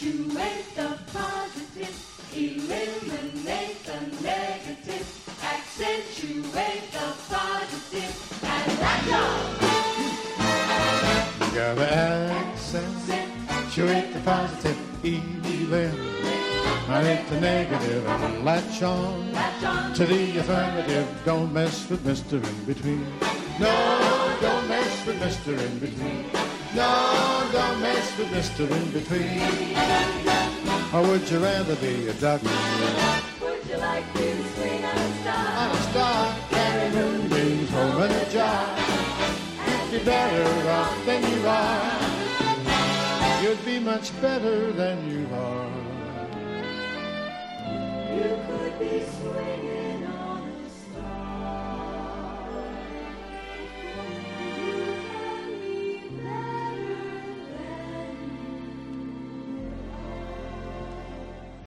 Accentuate the positive, eliminate the negative. Accentuate the positive, and that's all. You gotta accentuate the positive, eliminate the negative, and latch on to the affirmative. Don't mess with Mr. In Between. No, don't mess with Mr. In Between. No, don't mess with Mr. In Between. Or would you rather be a duck? Would you like to swing on a star? On a star, carry moonbeams home in a jar. And you're better off than you are. You'd be much better than you are. You could be swinging on